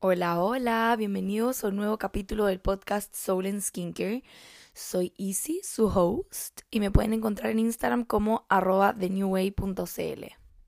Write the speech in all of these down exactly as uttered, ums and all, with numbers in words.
Hola, hola, bienvenidos a un nuevo capítulo del podcast Soul and Skincare. Soy Izzy, su host, y me pueden encontrar en Instagram como arroba thenewway punto cl.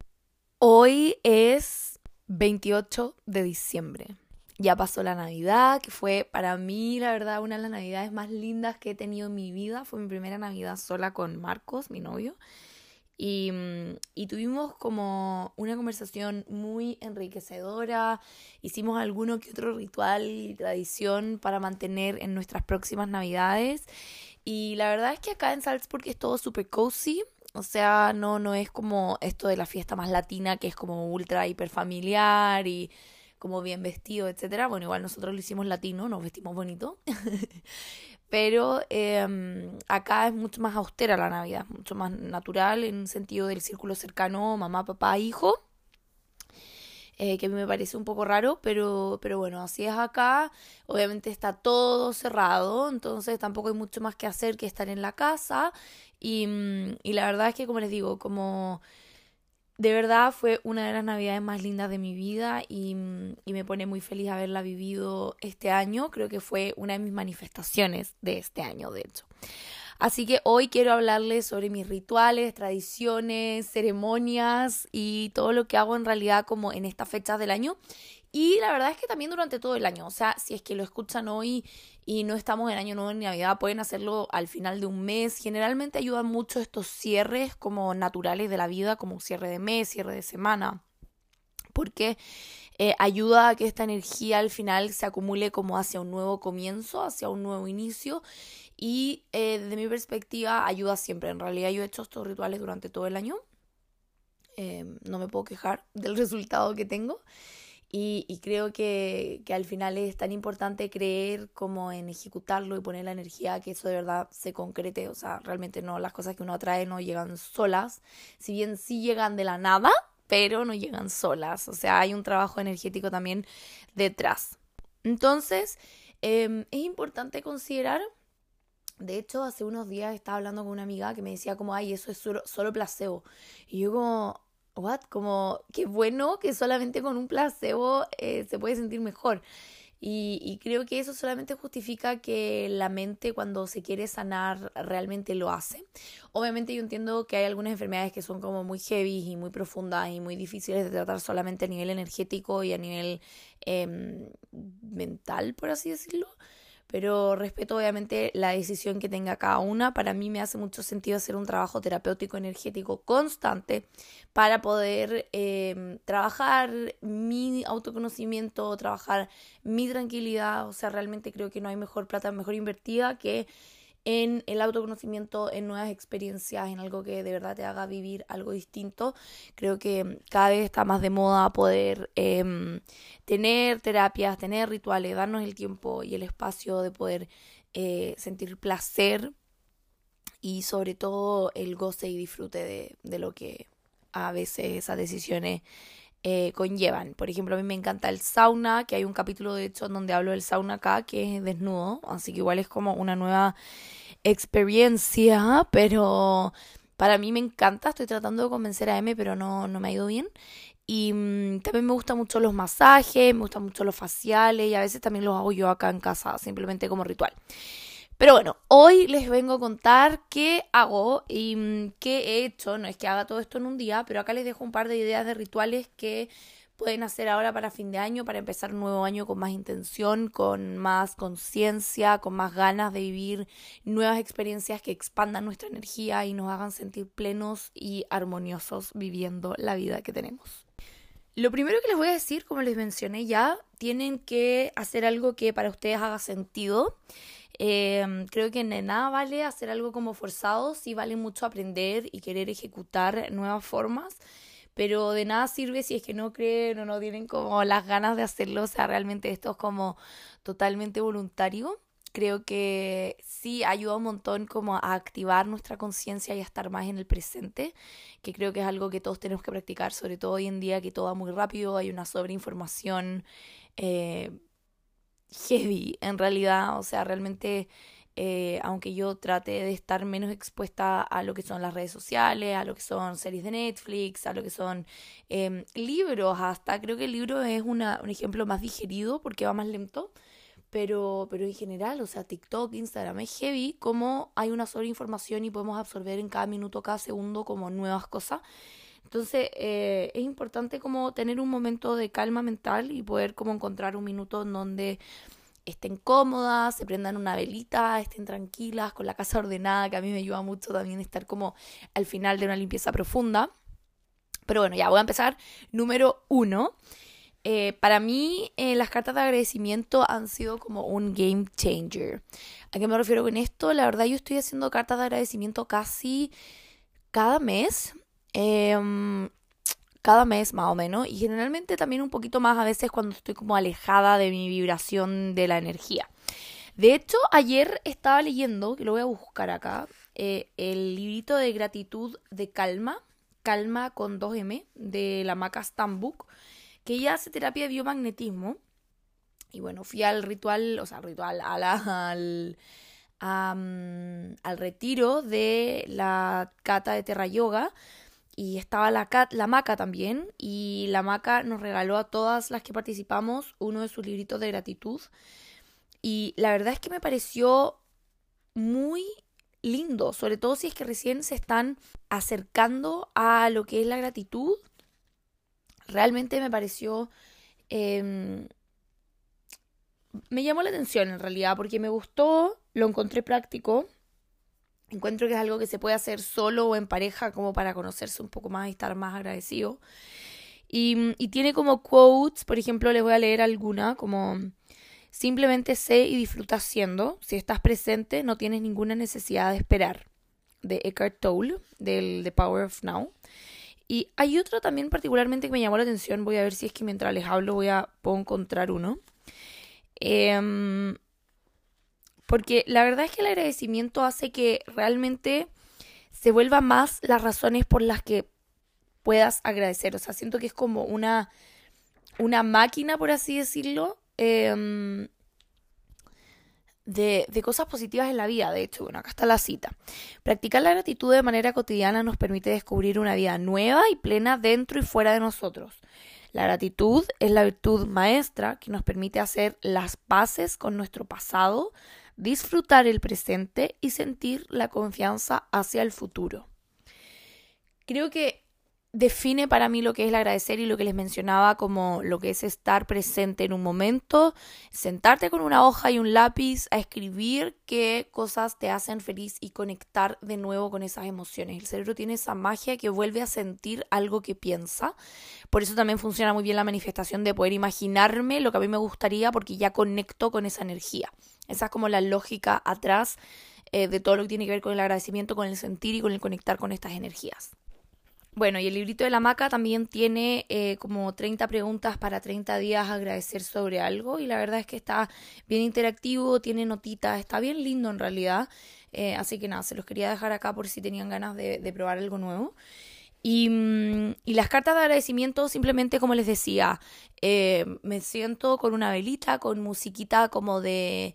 Hoy es veintiocho de diciembre. Ya pasó la Navidad, que fue para mí, la verdad, una de las Navidades más lindas que he tenido en mi vida. Fue mi primera Navidad sola con Marcos, mi novio. Y, y tuvimos como una conversación muy enriquecedora. Hicimos alguno que otro ritual y tradición para mantener en nuestras próximas Navidades. Y la verdad es que acá en Salzburg es todo súper cozy. O sea, no, no es como esto de la fiesta más latina, que es como ultra hiper familiar y como bien vestido, etcétera. Bueno, igual nosotros lo hicimos latino, nos vestimos bonito. Pero eh, acá es mucho más austera la Navidad, mucho más natural en el sentido del círculo cercano, mamá, papá, hijo, eh, que a mí me parece un poco raro, pero, pero bueno, así es acá. Obviamente está todo cerrado, entonces tampoco hay mucho más que hacer que estar en la casa. Y, mm, y la verdad es que, como les digo, como de verdad fue una de las navidades más lindas de mi vida y, y me pone muy feliz haberla vivido este año. Creo que fue una de mis manifestaciones de este año, de hecho. Así que hoy quiero hablarles sobre mis rituales, tradiciones, ceremonias y todo lo que hago en realidad como en estas fechas del año. Y la verdad es que también durante todo el año, o sea, si es que lo escuchan hoy y no estamos en Año Nuevo ni Navidad, pueden hacerlo al final de un mes. Generalmente ayudan mucho estos cierres como naturales de la vida, como cierre de mes, cierre de semana, porque eh, ayuda a que esta energía al final se acumule como hacia un nuevo comienzo, hacia un nuevo inicio. Y eh, desde mi perspectiva ayuda siempre. En realidad yo he hecho estos rituales durante todo el año. Eh, no me puedo quejar del resultado que tengo. Y, y creo que, que al final es tan importante creer como en ejecutarlo y poner la energía a que eso de verdad se concrete. O sea, realmente no, las cosas que uno atrae no llegan solas. Si bien sí llegan de la nada, pero no llegan solas. O sea, hay un trabajo energético también detrás. Entonces, eh, es importante considerar. De hecho, hace unos días estaba hablando con una amiga que me decía como, ay, eso es solo, solo placebo. Y yo como, what? Como, qué bueno que solamente con un placebo eh, se puede sentir mejor. Y, y creo que eso solamente justifica que la mente cuando se quiere sanar realmente lo hace. Obviamente yo entiendo que hay algunas enfermedades que son como muy heavy y muy profundas y muy difíciles de tratar solamente a nivel energético y a nivel eh, mental, por así decirlo, pero respeto obviamente la decisión que tenga cada una. Para mí me hace mucho sentido hacer un trabajo terapéutico energético constante para poder eh, trabajar mi autoconocimiento, trabajar mi tranquilidad. O sea, realmente creo que no hay mejor plata mejor invertida que en el autoconocimiento, en nuevas experiencias, en algo que de verdad te haga vivir algo distinto. Creo que cada vez está más de moda poder eh, tener terapias, tener rituales, darnos el tiempo y el espacio de poder eh, sentir placer y sobre todo el goce y disfrute de, de lo que a veces esas decisiones eh, conllevan. Por ejemplo, a mí me encanta el sauna, que hay un capítulo de hecho en donde hablo del sauna acá, que es desnudo, así que igual es como una nueva experiencia, pero para mí me encanta. Estoy tratando de convencer a M, pero no, no me ha ido bien. Y mmm, también me gustan mucho los masajes, me gustan mucho los faciales y a veces también los hago yo acá en casa, simplemente como ritual. Pero bueno, hoy les vengo a contar qué hago y mmm, qué he hecho. No es que haga todo esto en un día, pero acá les dejo un par de ideas de rituales que pueden hacer ahora para fin de año, para empezar un nuevo año con más intención, con más conciencia, con más ganas de vivir nuevas experiencias que expandan nuestra energía y nos hagan sentir plenos y armoniosos viviendo la vida que tenemos. Lo primero que les voy a decir, como les mencioné ya, tienen que hacer algo que para ustedes haga sentido. Eh, creo que de nada vale hacer algo como forzado, sí vale mucho aprender y querer ejecutar nuevas formas, pero de nada sirve si es que no creen o no tienen como las ganas de hacerlo. O sea, realmente esto es como totalmente voluntario. Creo que sí ayuda un montón como a activar nuestra conciencia y a estar más en el presente, que creo que es algo que todos tenemos que practicar, sobre todo hoy en día que todo va muy rápido, hay una sobreinformación eh, heavy en realidad. O sea, realmente eh, aunque yo trate de estar menos expuesta a lo que son las redes sociales, a lo que son series de Netflix, a lo que son eh, libros, hasta creo que el libro es una, un ejemplo más digerido porque va más lento. Pero, pero en general, o sea, TikTok, Instagram es heavy, como hay una sobreinformación y podemos absorber en cada minuto, cada segundo como nuevas cosas. Entonces, eh, es importante como tener un momento de calma mental y poder como encontrar un minuto en donde estén cómodas, se prendan una velita, estén tranquilas, con la casa ordenada, que a mí me ayuda mucho también estar como al final de una limpieza profunda. Pero bueno, ya voy a empezar. Número uno. Eh, para mí, eh, las cartas de agradecimiento han sido como un game changer. ¿A qué me refiero con esto? La verdad, yo estoy haciendo cartas de agradecimiento casi cada mes. Eh, cada mes más o menos. Y generalmente también un poquito más a veces cuando estoy como alejada de mi vibración de la energía. De hecho, ayer estaba leyendo, que lo voy a buscar acá, eh, el librito de gratitud de Calma. Calma con dos eme, de la Maca Stambuk, que ella hace terapia de biomagnetismo. Y bueno, fui al ritual, o sea, al ritual, a la, al, a, um, al retiro de la cata de Terra Yoga. Y estaba la, cat, la Maca también. Y la Maca nos regaló a todas las que participamos uno de sus libritos de gratitud. Y la verdad es que me pareció muy lindo, sobre todo si es que recién se están acercando a lo que es la gratitud. Realmente me pareció, eh, me llamó la atención en realidad, porque me gustó, lo encontré práctico. Encuentro que es algo que se puede hacer solo o en pareja, como para conocerse un poco más y estar más agradecido. Y, y tiene como quotes, por ejemplo, les voy a leer alguna, como: simplemente sé y disfruta haciendo. Si estás presente, no tienes ninguna necesidad de esperar. De Eckhart Tolle, del The Power of Now. Y hay otro también particularmente que me llamó la atención. Voy a ver si es que mientras les hablo voy a, puedo encontrar uno. Eh, porque la verdad es que el agradecimiento hace que realmente se vuelva más las razones por las que puedas agradecer. O sea, siento que es como una, una máquina, por así decirlo, eh, de, de cosas positivas en la vida. De hecho, bueno, acá está la cita. Practicar la gratitud de manera cotidiana nos permite descubrir una vida nueva y plena dentro y fuera de nosotros. La gratitud es la virtud maestra que nos permite hacer las paces con nuestro pasado, disfrutar el presente y sentir la confianza hacia el futuro. Creo que define para mí lo que es el agradecer y lo que les mencionaba como lo que es estar presente en un momento, sentarte con una hoja y un lápiz a escribir qué cosas te hacen feliz y conectar de nuevo con esas emociones. El cerebro tiene esa magia que vuelve a sentir algo que piensa. Por eso también funciona muy bien la manifestación de poder imaginarme lo que a mí me gustaría, porque ya conecto con esa energía. Esa es como la lógica atrás eh, de todo lo que tiene que ver con el agradecimiento, con el sentir y con el conectar con estas energías. Bueno, y el librito de la Maca también tiene eh, como treinta preguntas para treinta días agradecer sobre algo, y la verdad es que está bien interactivo, tiene notitas, está bien lindo en realidad. Eh, así que nada, se los quería dejar acá por si tenían ganas de, de probar algo nuevo. Y, y las cartas de agradecimiento, simplemente como les decía, eh, me siento con una velita, con musiquita como de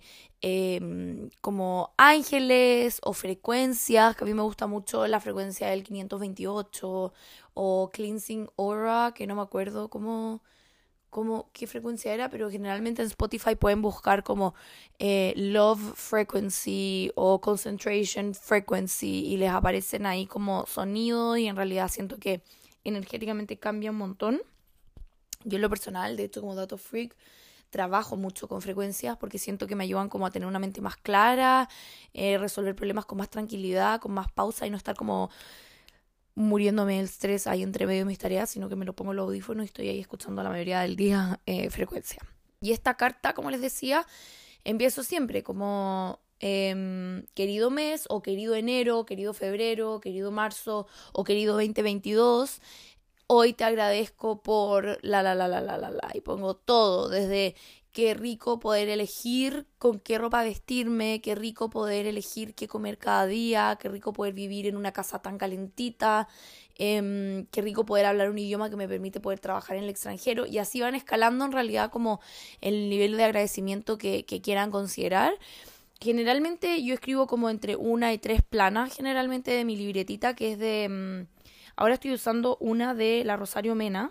eh, como ángeles o frecuencias, que a mí me gusta mucho la frecuencia del quinientos veintiocho, o Cleansing Aura, que no me acuerdo cómo, cómo, qué frecuencia era, pero generalmente en Spotify pueden buscar como eh, Love Frequency o Concentration Frequency y les aparecen ahí como sonido, y en realidad siento que energéticamente cambia un montón. Yo en lo personal, de hecho, como dato freak, trabajo mucho con frecuencias porque siento que me ayudan como a tener una mente más clara, eh, resolver problemas con más tranquilidad, con más pausa y no estar como muriéndome el estrés ahí entre medio de mis tareas, sino que me lo pongo en los audífonos y estoy ahí escuchando la mayoría del día eh, frecuencia. Y esta carta, como les decía, empiezo siempre como eh, querido mes, o querido enero, querido febrero, querido marzo, o querido veinte veintidós. Hoy te agradezco por la, la, la, la, la, la, la. Y pongo todo, desde qué rico poder elegir con qué ropa vestirme, qué rico poder elegir qué comer cada día, qué rico poder vivir en una casa tan calentita, eh, qué rico poder hablar un idioma que me permite poder trabajar en el extranjero. Y así van escalando en realidad como el nivel de agradecimiento que, que quieran considerar. generalmente yo escribo como entre una y tres planas, generalmente de mi libretita, que es de... mm, ahora estoy usando una de la Rosario Mena,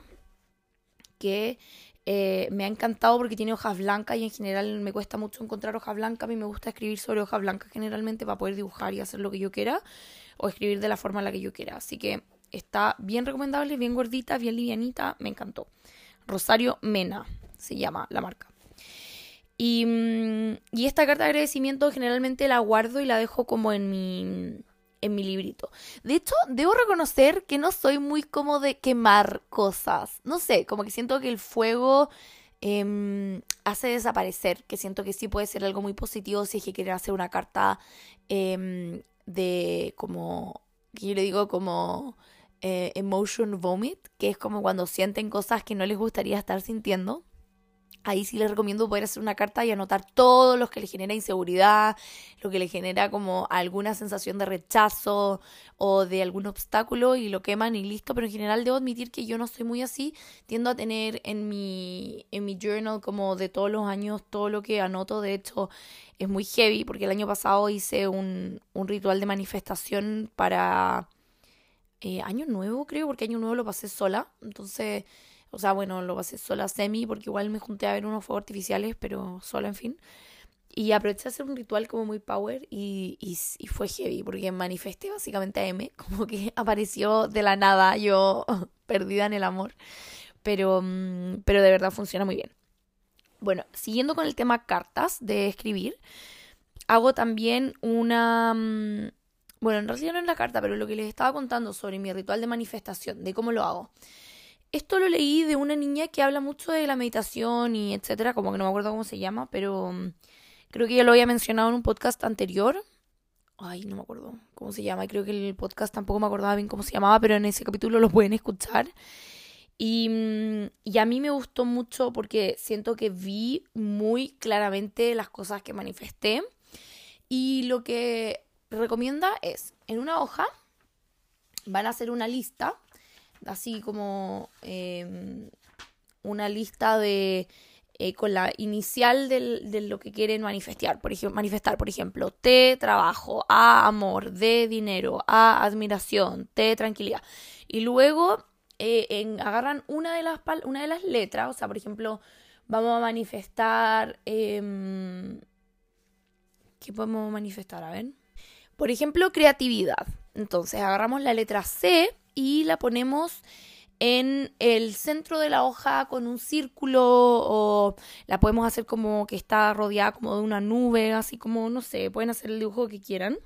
que eh, me ha encantado porque tiene hojas blancas y en general me cuesta mucho encontrar hojas blancas. A mí me gusta escribir sobre hojas blancas generalmente para poder dibujar y hacer lo que yo quiera o escribir de la forma en la que yo quiera. Así que está bien recomendable, bien gordita, bien livianita, me encantó. Rosario Mena se llama la marca. Y, mm, y esta carta de agradecimiento generalmente la guardo y la dejo como en mi, en mi librito. De hecho, debo reconocer que no soy muy como de quemar cosas. No sé, como que siento que el fuego eh, hace desaparecer. Que siento que sí puede ser algo muy positivo si es que quieren hacer una carta eh, de como, que yo le digo como eh, emotion vomit, que es como cuando sienten cosas que no les gustaría estar sintiendo. Ahí sí les recomiendo poder hacer una carta y anotar todo lo que les genera inseguridad, lo que les genera como alguna sensación de rechazo o de algún obstáculo y lo queman y listo. Pero en general debo admitir que yo no soy muy así. Tiendo a tener en mi, en mi journal como de todos los años todo lo que anoto. De hecho es muy heavy porque el año pasado hice un, un ritual de manifestación para eh, Año Nuevo, creo, porque Año Nuevo lo pasé sola. Entonces... O sea, bueno, lo pasé sola semi porque igual me junté a ver unos fuegos artificiales, pero sola, en fin. Y aproveché a hacer un ritual como muy power y, y, y fue heavy porque manifesté básicamente a M, como que apareció de la nada, yo perdida en el amor. Pero, mm, pero de verdad funciona muy bien. Bueno, siguiendo con el tema cartas de escribir, hago también una... mm, Bueno, en realidad no es la carta, pero lo que les estaba contando sobre mi ritual de manifestación, de cómo lo hago. Esto lo leí de una niña que habla mucho de la meditación y etcétera, como que no me acuerdo cómo se llama, pero um, creo que ya lo había mencionado en un podcast anterior. Ay, no me acuerdo cómo se llama, creo que el podcast tampoco me acordaba bien cómo se llamaba, pero en ese capítulo lo pueden escuchar. Y, um, y a mí me gustó mucho porque siento que vi muy claramente las cosas que manifesté. Y lo que recomienda es, en una hoja van a hacer una lista, así como eh, una lista de eh, con la inicial del, de lo que quieren manifestar. Por ejemplo, manifestar, por ejemplo, T, trabajo, A, amor, D, dinero, A, admiración, T, tranquilidad. Y luego eh, en, agarran una de, las, una de las letras, o sea, por ejemplo, vamos a manifestar... Eh, ¿qué podemos manifestar? A ver. Por ejemplo, creatividad. Entonces agarramos la letra C y la ponemos en el centro de la hoja con un círculo, o la podemos hacer como que está rodeada como de una nube, así como, no sé, pueden hacer el dibujo que quieran.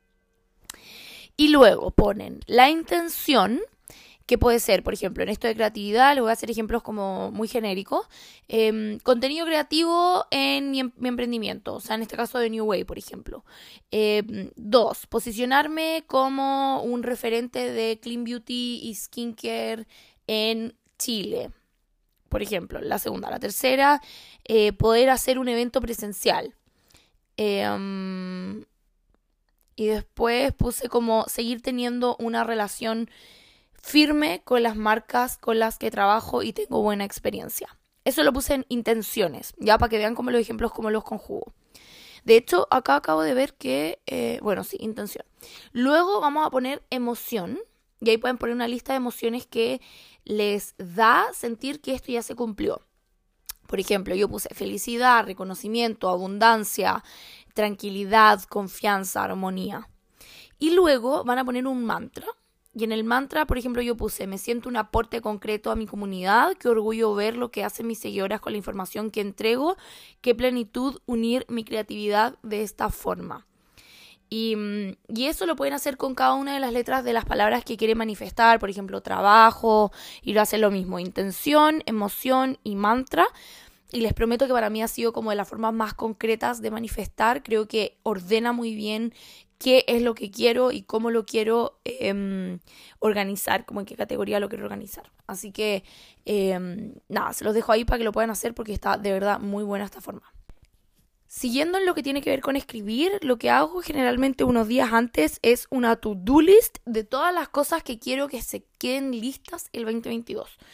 Y luego ponen la intención, que puede ser, por ejemplo, en esto de creatividad, les voy a hacer ejemplos como muy genéricos. Eh, contenido creativo en mi, mi emprendimiento, o sea, en este caso de New Way, por ejemplo. Eh, dos, posicionarme como un referente de Clean Beauty y Skincare en Chile, por ejemplo. La segunda. La tercera, eh, poder hacer un evento presencial. Eh, um, y después puse como seguir teniendo una relación firme con las marcas con las que trabajo y tengo buena experiencia. Eso lo puse en intenciones, ya para que vean como los ejemplos como los conjugo. De hecho, acá acabo de ver que, eh, bueno, sí, intención. Luego vamos a poner emoción, y ahí pueden poner una lista de emociones que les da sentir que esto ya se cumplió. Por ejemplo, yo puse felicidad, reconocimiento, abundancia, tranquilidad, confianza, armonía. Y luego van a poner un mantra. Y en el mantra, por ejemplo, yo puse, me siento un aporte concreto a mi comunidad, qué orgullo ver lo que hacen mis seguidoras con la información que entrego, qué plenitud unir mi creatividad de esta forma. Y, y eso lo pueden hacer con cada una de las letras de las palabras que quieren manifestar, por ejemplo, trabajo, y lo hacen lo mismo, intención, emoción y mantra. Y les prometo que para mí ha sido como de las formas más concretas de manifestar. Creo que ordena muy bien qué es lo que quiero y cómo lo quiero eh, organizar, como en qué categoría lo quiero organizar. Así que, eh, nada, se los dejo ahí para que lo puedan hacer porque está de verdad muy buena esta forma. Siguiendo en lo que tiene que ver con escribir, lo que hago generalmente unos días antes es una to-do list de todas las cosas que quiero que se queden listas el veinte veintidós.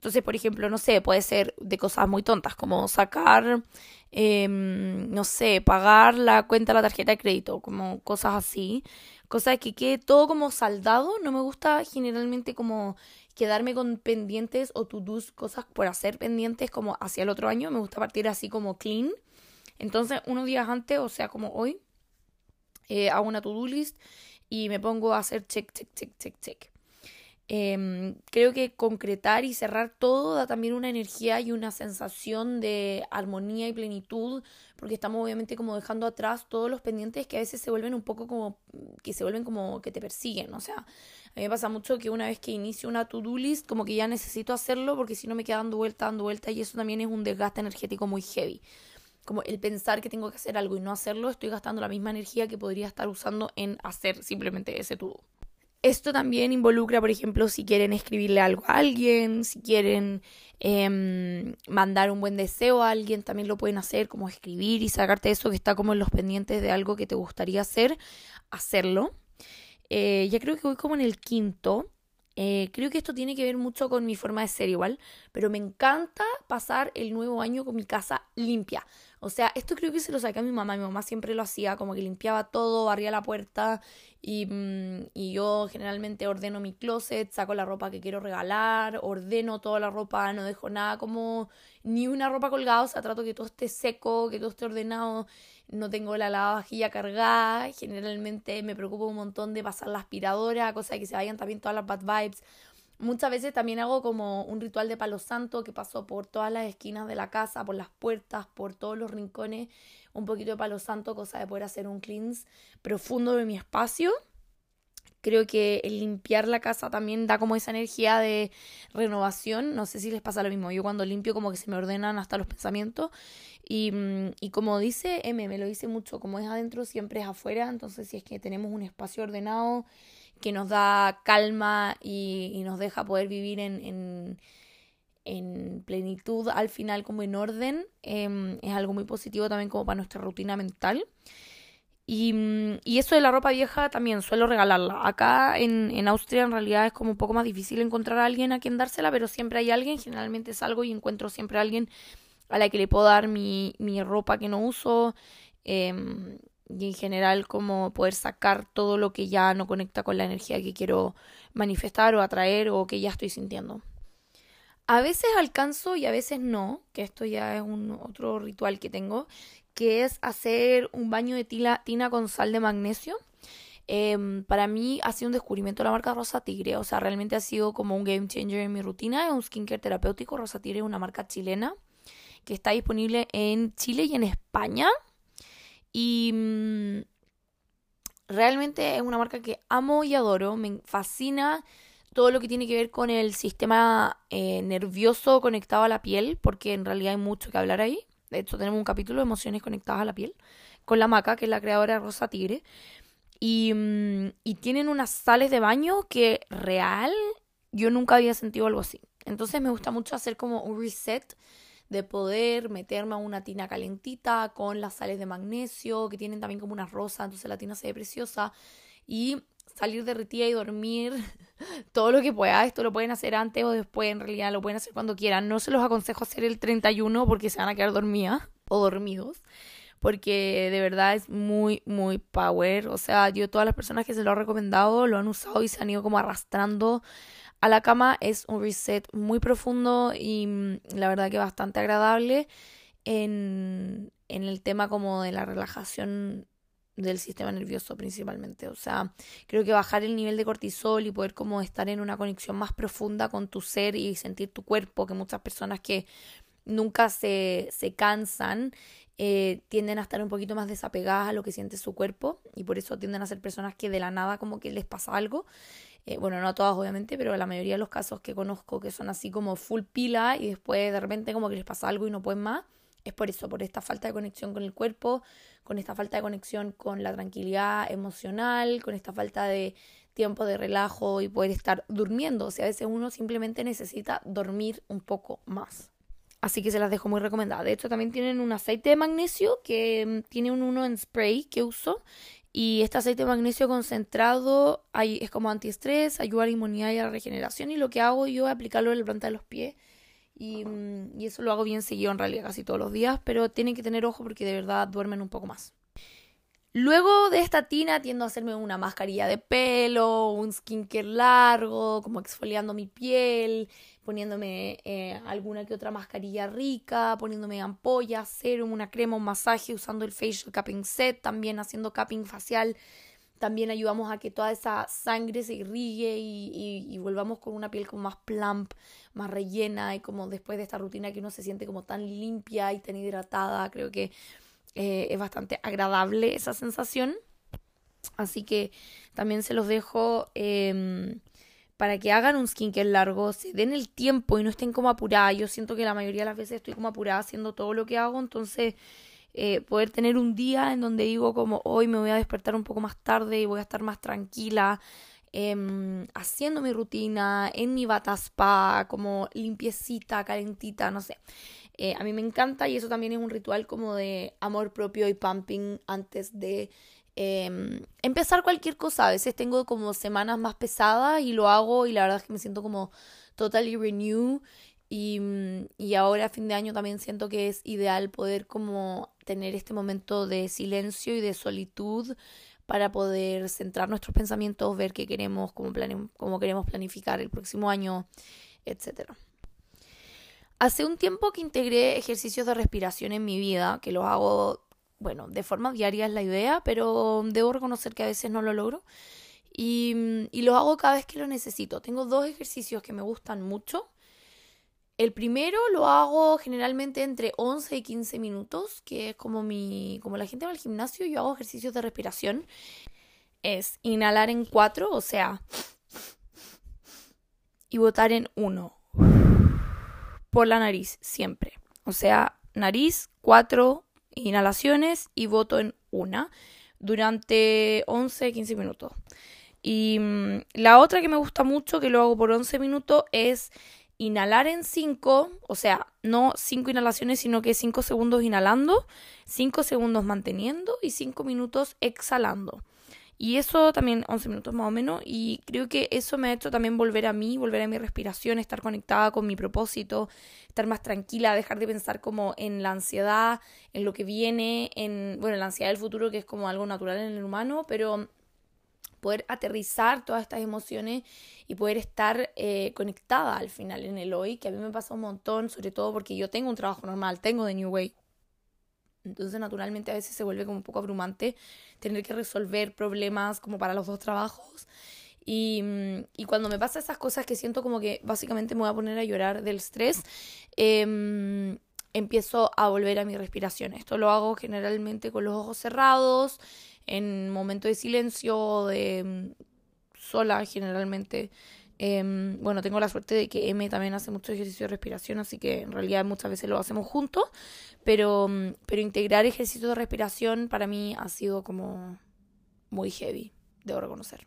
Entonces, por ejemplo, no sé, puede ser de cosas muy tontas, como sacar, eh, no sé, pagar la cuenta de la tarjeta de crédito, como cosas así. Cosas que quede todo como saldado. No me gusta generalmente como quedarme con pendientes o to-dos, cosas por hacer pendientes como hacia el otro año. Me gusta partir así como clean. Entonces, unos días antes, o sea, como hoy, eh, hago una to-do list y me pongo a hacer check, check, check, check, check. Eh, creo que concretar y cerrar todo da también una energía y una sensación de armonía y plenitud, porque estamos obviamente como dejando atrás todos los pendientes que a veces se vuelven un poco como, que se vuelven como que te persiguen. O sea, a mí me pasa mucho que una vez que inicio una to-do list, como que ya necesito hacerlo porque si no me queda dando vuelta, dando vuelta, y eso también es un desgaste energético muy heavy. Como el pensar que tengo que hacer algo y no hacerlo, estoy gastando la misma energía que podría estar usando en hacer simplemente ese to-do. Esto también involucra, por ejemplo, si quieren escribirle algo a alguien, si quieren eh, mandar un buen deseo a alguien, también lo pueden hacer, como escribir y sacarte eso que está como en los pendientes de algo que te gustaría hacer, hacerlo. Eh, ya creo que voy como en el quinto. Eh, creo que esto tiene que ver mucho con mi forma de ser igual, pero me encanta pasar el nuevo año con mi casa limpia. O sea, esto creo que se lo saqué a mi mamá. Mi mamá siempre lo hacía, como que limpiaba todo, barría la puerta y, mm, y yo generalmente ordeno mi closet, saco la ropa que quiero regalar, ordeno toda la ropa, no dejo nada como ni una ropa colgada, o sea, trato que todo esté seco, que todo esté ordenado. No tengo la lavavajilla cargada, generalmente me preocupo un montón de pasar la aspiradora, cosa de que se vayan también todas las bad vibes. Muchas veces también hago como un ritual de palo santo que paso por todas las esquinas de la casa, por las puertas, por todos los rincones, un poquito de palo santo, cosa de poder hacer un cleanse profundo de mi espacio. Creo que el limpiar la casa también da como esa energía de renovación. No sé si les pasa lo mismo. Yo cuando limpio como que se me ordenan hasta los pensamientos. Y, y como dice M, me lo dice mucho, como es adentro siempre es afuera. Entonces si es que tenemos un espacio ordenado que nos da calma y, y nos deja poder vivir en, en, en plenitud al final como en orden, eh, es algo muy positivo también como para nuestra rutina mental. Y, y eso de la ropa vieja también suelo regalarla. Acá en, en Austria en realidad es como un poco más difícil encontrar a alguien a quien dársela, pero siempre hay alguien, generalmente salgo y encuentro siempre a alguien a la que le puedo dar mi, mi ropa que no uso. Eh, y en general como poder sacar todo lo que ya no conecta con la energía que quiero manifestar o atraer o que ya estoy sintiendo. A veces alcanzo y a veces no, que esto ya es un otro ritual que tengo, que es hacer un baño de tila, tina con sal de magnesio. Eh, para mí ha sido un descubrimiento de la marca Rosa Tigre, o sea, realmente ha sido como un game changer en mi rutina, es un skincare terapéutico. Rosa Tigre es una marca chilena que está disponible en Chile y en España. Y mmm, realmente es una marca que amo y adoro, me fascina todo lo que tiene que ver con el sistema eh, nervioso conectado a la piel, porque en realidad hay mucho que hablar ahí. De hecho, tenemos un capítulo de emociones conectadas a la piel con la Maca, que es la creadora de Rosa Tigre. Y, mm, y tienen unas sales de baño que real yo nunca había sentido algo así. Entonces me gusta mucho hacer como un reset de poder meterme a una tina calentita con las sales de magnesio, que tienen también como una rosa, entonces la tina se ve preciosa. Y salir derretida y dormir todo lo que pueda. Esto lo pueden hacer antes o después, en realidad lo pueden hacer cuando quieran. No se los aconsejo hacer el treinta y uno porque se van a quedar dormidas o dormidos, porque de verdad es muy, muy power. O sea, yo todas las personas que se lo he recomendado lo han usado y se han ido como arrastrando a la cama. Es un reset muy profundo y mm, la verdad que bastante agradable en, en el tema como de la relajación del sistema nervioso principalmente. O sea, creo que bajar el nivel de cortisol y poder como estar en una conexión más profunda con tu ser y sentir tu cuerpo, que muchas personas que nunca se, se cansan eh, tienden a estar un poquito más desapegadas a lo que siente su cuerpo y por eso tienden a ser personas que de la nada como que les pasa algo. Eh, bueno, no a todas obviamente, pero la mayoría de los casos que conozco que son así como full pila y después de repente como que les pasa algo y no pueden más, es por eso, por esta falta de conexión con el cuerpo, con esta falta de conexión con la tranquilidad emocional, con esta falta de tiempo de relajo y poder estar durmiendo. O sea, a veces uno simplemente necesita dormir un poco más. Así que se las dejo muy recomendadas. De hecho, también tienen un aceite de magnesio que tiene un uno en spray que uso Y este aceite de magnesio concentrado hay- es como antiestrés, ayuda a la inmunidad y a la regeneración. Y lo que hago yo es aplicarlo en la planta de los pies. Y, mm, y eso lo hago bien seguido en realidad casi todos los días. Pero tienen que tener ojo porque de verdad duermen un poco más. Luego de esta tina tiendo a hacerme una mascarilla de pelo, un skincare largo, como exfoliando mi piel, poniéndome eh, alguna que otra mascarilla rica, poniéndome ampollas, serum, una crema, un masaje, usando el facial cupping set, también haciendo cupping facial. También ayudamos a que toda esa sangre se irrigue y, y, y volvamos con una piel como más plump, más rellena y como después de esta rutina que uno se siente como tan limpia y tan hidratada. Creo que eh, es bastante agradable esa sensación. Así que también se los dejo eh, para que hagan un skincare largo, se den el tiempo y no estén como apuradas. Yo siento que la mayoría de las veces estoy como apurada haciendo todo lo que hago, entonces eh, poder tener un día en donde digo como hoy me voy a despertar un poco más tarde y voy a estar más tranquila, eh, haciendo mi rutina en mi bata spa, como limpiecita, calentita, no sé. Eh, a mí me encanta y eso también es un ritual como de amor propio y pumping antes de eh, empezar cualquier cosa. A veces tengo como semanas más pesadas y lo hago y la verdad es que me siento como totally renew. Y, mm, y ahora a fin de año también siento que es ideal poder como tener este momento de silencio y de solitud para poder centrar nuestros pensamientos, ver qué queremos, cómo, plane- cómo queremos planificar el próximo año, etcétera. Hace un tiempo que integré ejercicios de respiración en mi vida, que los hago, bueno, de forma diaria es la idea, pero debo reconocer que a veces no lo logro. Y, y los hago cada vez que lo necesito. Tengo dos ejercicios que me gustan mucho. El primero lo hago generalmente entre once y quince minutos, que es como mi, como la gente va al gimnasio, yo hago ejercicios de respiración. Es inhalar en cuatro, o sea, y botar en uno. Por la nariz, siempre. O sea, nariz, cuatro inhalaciones y boto en una durante once a quince minutos. Y mmm, la otra que me gusta mucho, que lo hago por once minutos, es inhalar en cinco, o sea, no cinco inhalaciones, sino que cinco segundos inhalando, cinco segundos manteniendo y cinco minutos exhalando. Y eso también once minutos más o menos, y creo que eso me ha hecho también volver a mí, volver a mi respiración, estar conectada con mi propósito, estar más tranquila, dejar de pensar como en la ansiedad, en lo que viene, en, bueno, la ansiedad del futuro, que es como algo natural en el humano, pero poder aterrizar todas estas emociones y poder estar eh, conectada al final en el hoy, que a mí me pasa un montón, sobre todo porque yo tengo un trabajo normal, tengo The New Way. Entonces naturalmente a veces se vuelve como un poco abrumante tener que resolver problemas como para los dos trabajos. Y, y cuando me pasa esas cosas que siento como que básicamente me voy a poner a llorar del estrés, eh, empiezo a volver a mi respiración. Esto lo hago generalmente con los ojos cerrados, en momentos de silencio, de sola generalmente. Eh, bueno, tengo la suerte de que M también hace mucho ejercicio de respiración, así que en realidad muchas veces lo hacemos juntos, pero, pero integrar ejercicio de respiración para mí ha sido como muy heavy, debo reconocer.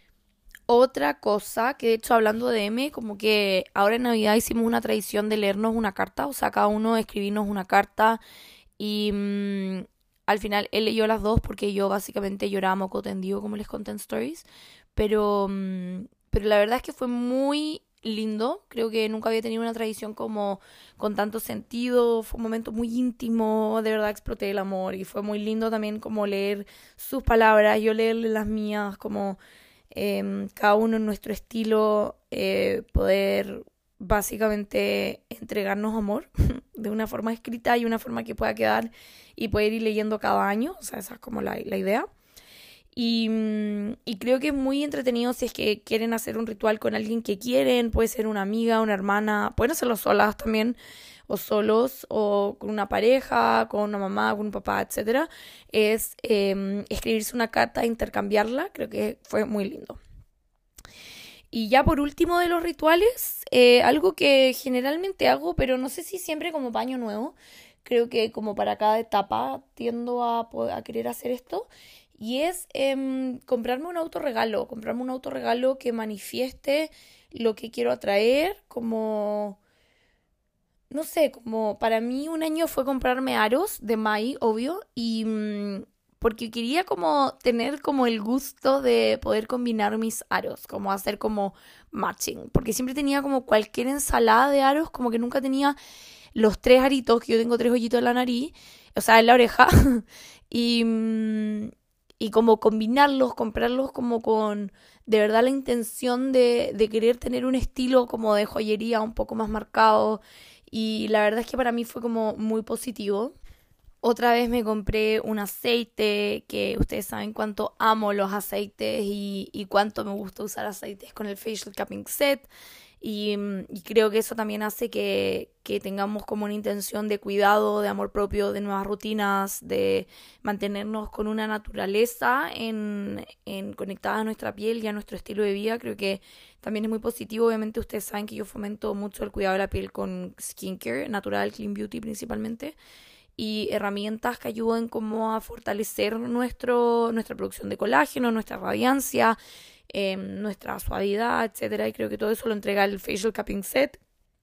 Otra cosa, que de hecho hablando de M, como que ahora en Navidad hicimos una tradición de leernos una carta, o sea, cada uno escribirnos una carta y mmm, al final él leyó las dos porque yo básicamente lloraba moco tendido como les conté en stories, pero, mmm, pero la verdad es que fue muy lindo, creo que nunca había tenido una tradición como con tanto sentido, fue un momento muy íntimo, de verdad exploté el amor y fue muy lindo también como leer sus palabras, yo leerle las mías, como eh, cada uno en nuestro estilo, eh, poder básicamente entregarnos amor de una forma escrita y una forma que pueda quedar y poder ir leyendo cada año, o sea, esa es como la, la idea. Y, y creo que es muy entretenido si es que quieren hacer un ritual con alguien que quieren, puede ser una amiga, una hermana, pueden hacerlo solas también, o solos, o con una pareja, con una mamá, con un papá, etcétera. Es eh, escribirse una carta e intercambiarla, creo que fue muy lindo. Y ya por último de los rituales, eh, algo que generalmente hago, pero no sé si siempre como paño nuevo, creo que como para cada etapa tiendo a, a querer hacer esto, y es eh, comprarme un autorregalo, comprarme un autorregalo que manifieste lo que quiero atraer, como, no sé, como para mí un año fue comprarme aros de Mai, obvio, y... Mmm, porque quería como tener como el gusto de poder combinar mis aros, como hacer como matching, porque siempre tenía como cualquier ensalada de aros, como que nunca tenía los tres aritos, que yo tengo tres hoyitos en la nariz, o sea, en la oreja, y, mm, y como combinarlos, comprarlos como con de verdad la intención de, de querer tener un estilo como de joyería un poco más marcado, y la verdad es que para mí fue como muy positivo. Otra vez me compré un aceite, que ustedes saben cuánto amo los aceites y, y cuánto me gusta usar aceites con el Facial Cupping Set. Y, mm, y creo que eso también hace que, que tengamos como una intención de cuidado, de amor propio, de nuevas rutinas, de mantenernos con una naturaleza en, en conectada a nuestra piel y a nuestro estilo de vida. Creo que también es muy positivo. Obviamente ustedes saben que yo fomento mucho el cuidado de la piel con skincare, natural, clean beauty principalmente, y herramientas que ayuden como a fortalecer nuestro, nuestra producción de colágeno, nuestra radiancia, eh, nuestra suavidad, etcétera. Y creo que todo eso lo entrega el Facial Cupping Set,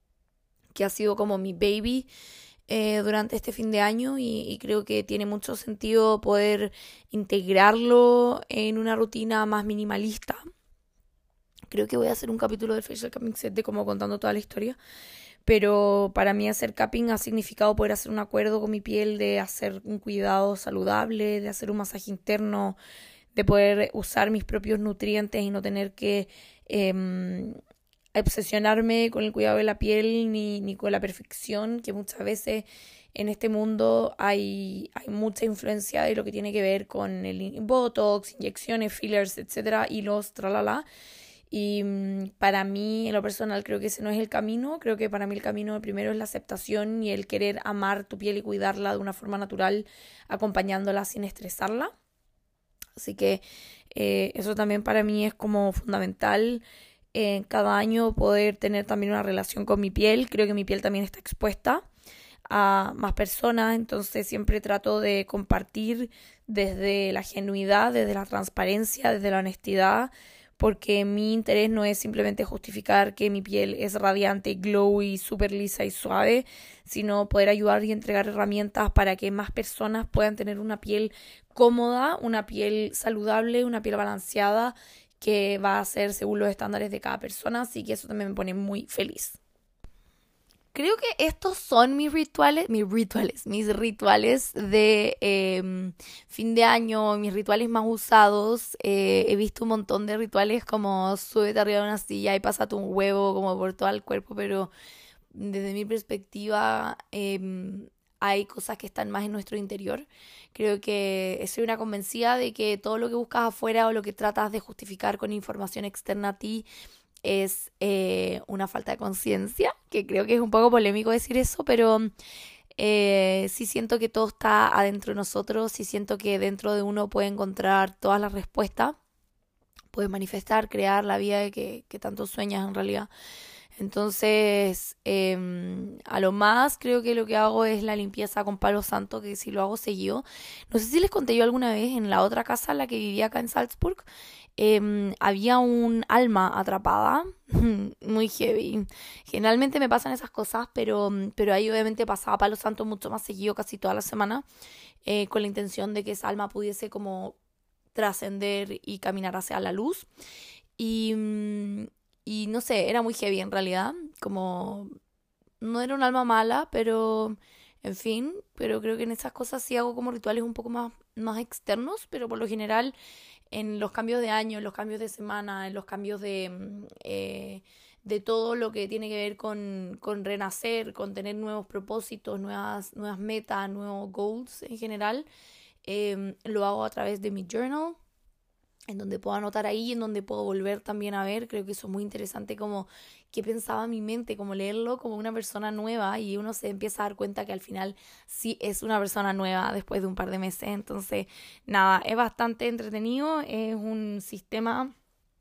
que ha sido como mi baby eh, durante este fin de año, y, y creo que tiene mucho sentido poder integrarlo en una rutina más minimalista. Creo que voy a hacer un capítulo del Facial Cupping Set de como contando toda la historia. Pero para mí hacer cupping ha significado poder hacer un acuerdo con mi piel, de hacer un cuidado saludable, de hacer un masaje interno, de poder usar mis propios nutrientes y no tener que eh, obsesionarme con el cuidado de la piel ni, ni con la perfección, que muchas veces en este mundo hay, hay mucha influencia de lo que tiene que ver con el botox, inyecciones, fillers, etcétera, y los tralala. Y mm, para mí, en lo personal, creo que ese no es el camino. Creo que para mí el camino primero es la aceptación y el querer amar tu piel y cuidarla de una forma natural, acompañándola sin estresarla. Así que eh, eso también para mí es como fundamental. Eh, cada año poder tener también una relación con mi piel. Creo que mi piel también está expuesta a más personas, entonces siempre trato de compartir desde la genuidad, desde la transparencia, desde la honestidad, porque mi interés no es simplemente justificar que mi piel es radiante, glowy, súper lisa y suave, sino poder ayudar y entregar herramientas para que más personas puedan tener una piel cómoda, una piel saludable, una piel balanceada, que va a ser según los estándares de cada persona, así que eso también me pone muy feliz. Creo que estos son mis rituales, mis rituales, mis rituales de eh, fin de año, mis rituales más usados. Eh, he visto un montón de rituales como súbete arriba de una silla y pásate un huevo como por todo el cuerpo, pero desde mi perspectiva eh, hay cosas que están más en nuestro interior. Creo que soy una convencida de que todo lo que buscas afuera o lo que tratas de justificar con información externa a ti es eh, una falta de conciencia, que creo que es un poco polémico decir eso, pero eh, sí siento que todo está adentro de nosotros, sí siento que dentro de uno puede encontrar todas las respuestas, puedes manifestar, crear la vida que, que tanto sueñas en realidad. Entonces, eh, a lo más creo que lo que hago es la limpieza con palo santo, que si lo hago seguido. No sé si les conté yo alguna vez, en la otra casa en la que vivía acá en Salzburg, eh, había un alma atrapada, muy heavy. Generalmente me pasan esas cosas, pero, pero ahí obviamente pasaba palo santo mucho más seguido, casi toda la semana, eh, con la intención de que esa alma pudiese como trascender y caminar hacia la luz. Y... Y no sé, era muy heavy en realidad, como no era un alma mala, pero en fin, pero creo que en esas cosas sí hago como rituales un poco más, más externos, pero por lo general en los cambios de año, en los cambios de semana, en los cambios de, eh, de todo lo que tiene que ver con, con renacer, con tener nuevos propósitos, nuevas, nuevas metas, nuevos goals en general, eh, lo hago a través de mi journal, en donde puedo anotar ahí, en donde puedo volver también a ver. Creo que eso es muy interesante, como qué pensaba mi mente, como leerlo como una persona nueva, y uno se empieza a dar cuenta que al final sí es una persona nueva después de un par de meses. Entonces, nada, es bastante entretenido, es un sistema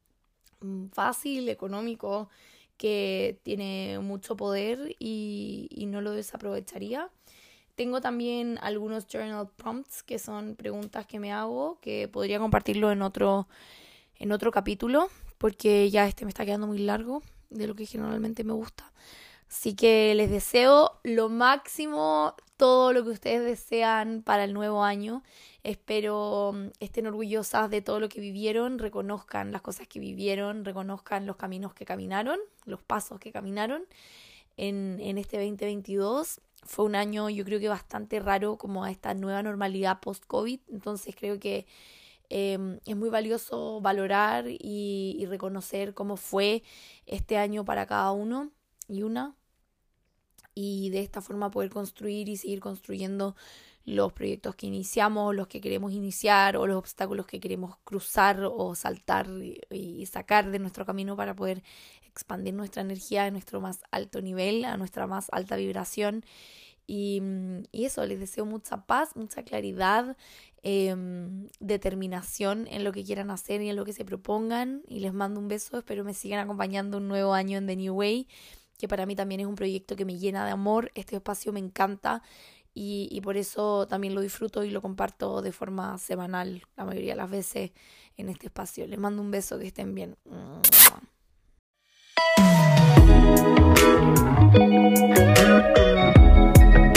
fácil, económico, que tiene mucho poder y, y no lo desaprovecharía. Tengo también algunos journal prompts, que son preguntas que me hago, que podría compartirlo en otro, en otro capítulo, porque ya este me está quedando muy largo de lo que generalmente me gusta. Así que les deseo lo máximo, todo lo que ustedes desean para el nuevo año. Espero mm, estén orgullosas de todo lo que vivieron, reconozcan las cosas que vivieron, reconozcan los caminos que caminaron, los pasos que caminaron en, en este veinte veintidós. Fue un año yo creo que bastante raro como a esta nueva normalidad post-COVID, entonces creo que eh, es muy valioso valorar y, y reconocer cómo fue este año para cada uno y una, y de esta forma poder construir y seguir construyendo los proyectos que iniciamos, los que queremos iniciar o los obstáculos que queremos cruzar o saltar y, y sacar de nuestro camino para poder expandir nuestra energía a nuestro más alto nivel, a nuestra más alta vibración. Y, y eso, les deseo mucha paz, mucha claridad, eh, determinación en lo que quieran hacer y en lo que se propongan. Y les mando un beso, espero me sigan acompañando un nuevo año en The New Way, que para mí también es un proyecto que me llena de amor. Este espacio me encanta y, y por eso también lo disfruto y lo comparto de forma semanal la mayoría de las veces en este espacio. Les mando un beso, que estén bien.